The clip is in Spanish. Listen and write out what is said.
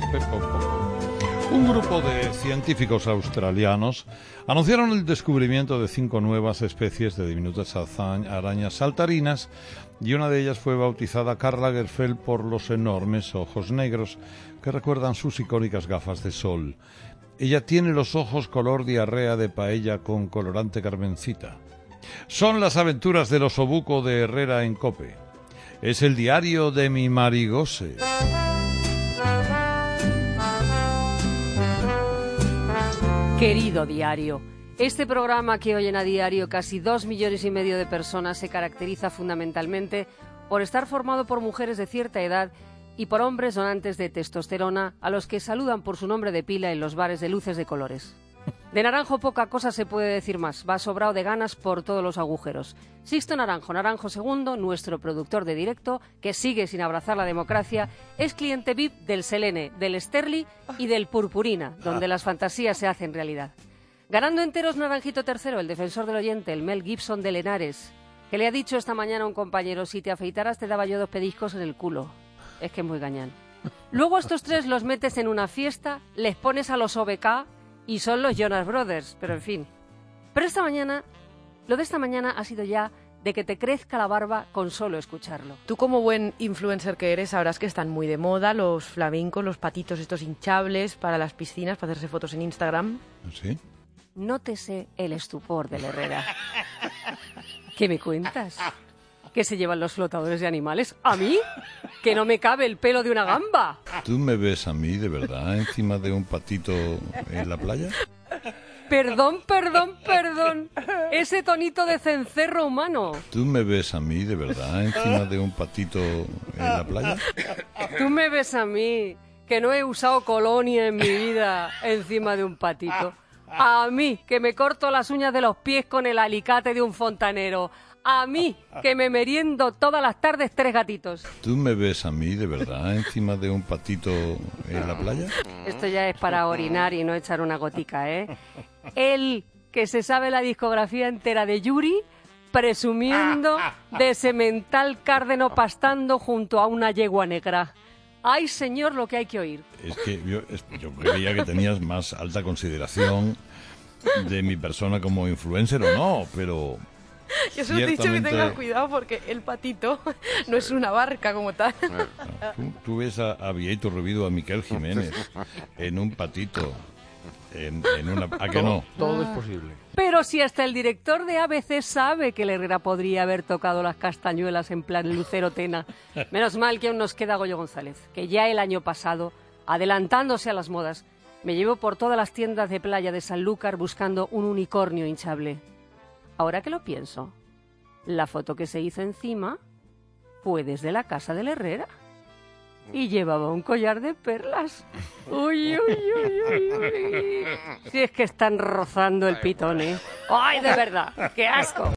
Un grupo de científicos australianos anunciaron el descubrimiento de 5 nuevas especies de diminutas arañas saltarinas y una de ellas fue bautizada Karl Lagerfeld por los enormes ojos negros que recuerdan sus icónicas gafas de sol. Ella tiene los ojos color diarrea de paella con colorante carmencita. Son las aventuras del osobuco de Herrera en COPE. Es el diario de mi Marigose. Querido diario, este programa que oyen a diario casi 2,5 millones de personas se caracteriza fundamentalmente por estar formado por mujeres de cierta edad y por hombres donantes de testosterona a los que saludan por su nombre de pila en los bares de luces de colores. De Naranjo poca cosa se puede decir más, va sobrado de ganas por todos los agujeros. Sixto Naranjo II, nuestro productor de directo, que sigue sin abrazar la democracia, es cliente VIP del Selene, del Sterling y del Purpurina, donde las fantasías se hacen realidad. Ganando enteros Naranjito III, el defensor del oyente, el Mel Gibson de Lenares, que le ha dicho esta mañana a un compañero, si te afeitaras te daba yo 2 pellizcos en el culo. Es que es muy gañán. Luego estos 3 los metes en una fiesta, les pones a los OBK y son los Jonas Brothers, pero en fin. Pero esta mañana, lo de esta mañana ha sido ya de que te crezca la barba con solo escucharlo. Tú como buen influencer que eres sabrás que están muy de moda los flamencos, los patitos estos hinchables para las piscinas, para hacerse fotos en Instagram. ¿Sí? Nótese el estupor del Herrera. ¿Qué me cuentas? ¿Qué se llevan los flotadores de animales? ¿A mí? ¿Que no me cabe el pelo de una gamba? ¿Tú me ves a mí, de verdad, encima de un patito en la playa? Perdón. Ese tonito de cencerro humano. ¿Tú me ves a mí, de verdad, encima de un patito en la playa? Tú me ves a mí, que no he usado colonia en mi vida encima de un patito. A mí, que me corto las uñas de los pies con el alicate de un fontanero. A mí, que me meriendo todas las tardes 3 gatitos. ¿Tú me ves a mí, de verdad, encima de un patito en la playa? Esto ya es para orinar y no echar una gotica, ¿eh? Él, que se sabe la discografía entera de Yuri, presumiendo de semental cárdeno pastando junto a una yegua negra. ¡Ay, señor, lo que hay que oír! Es que yo creía que tenías más alta consideración de mi persona como influencer o no, pero... Yo solo he dicho que tengas cuidado porque el patito no es una barca como tal. Tú ves a Vieito Revido, a Miquel Jiménez, en un patito, en una... ¿A que no? Todo es posible. Pero si hasta el director de ABC sabe que el Herrera podría haber tocado las castañuelas en plan Lucero Tena. Menos mal que aún nos queda Goyo González, que ya el año pasado, adelantándose a las modas, me llevó por todas las tiendas de playa de Sanlúcar buscando un unicornio hinchable. Ahora que lo pienso, la foto que se hizo encima fue desde la casa del Herrera y llevaba un collar de perlas. Uy. Si es que están rozando el pitón, ¿eh? ¡Ay, de verdad! ¡Qué asco!